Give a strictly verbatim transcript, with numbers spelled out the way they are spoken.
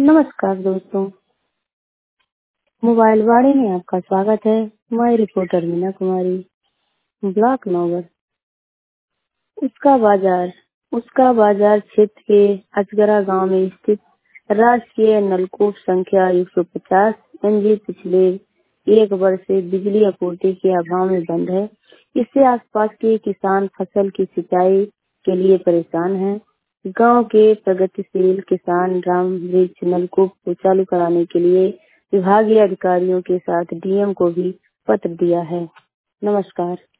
नमस्कार दोस्तों, मोबाइल वाणी में आपका स्वागत है। मैं reporter Meena Kumari. Block number उसका बाजार उसका बाजार क्षेत्र के अजगरा गांव में स्थित राष्ट्रीय नलकूप संख्या एक सौ पचास एनजी पिछले एक वर्ष से बिजली आपूर्ति के अभाव में बंद है। इससे आसपास के किसान फसल की सिंचाई के लिए परेशान हैं। गांव के प्रगतिशील किसान राम वृक्ष नलकूप को चालू कराने के लिए विभागीय अधिकारियों के साथ डीएम को भी पत्र दिया है। नमस्कार।